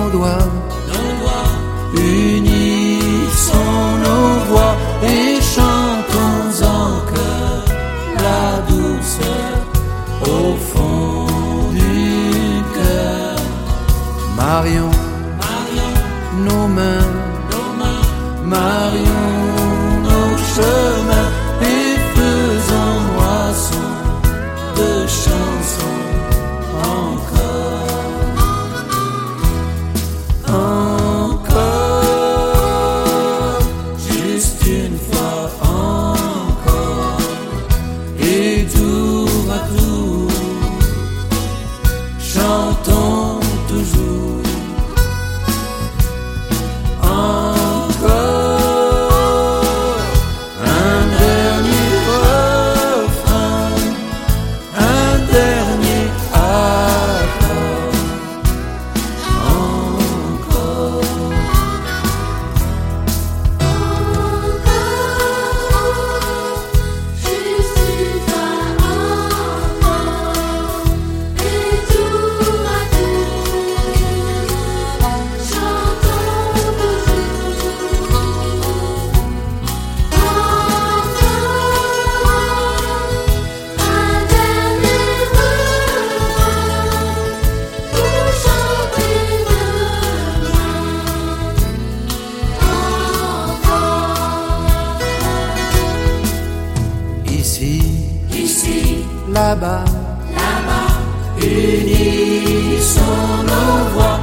nos doigts, unissons nos voix et chantons en chœur la douceur au fond du cœur. Marions nos mains, marions nos chemins et faisons moisson de chansons encore, encore, juste une fois encore, et tour à tour, chantons toujours. Ici, là-bas, unissons nos voix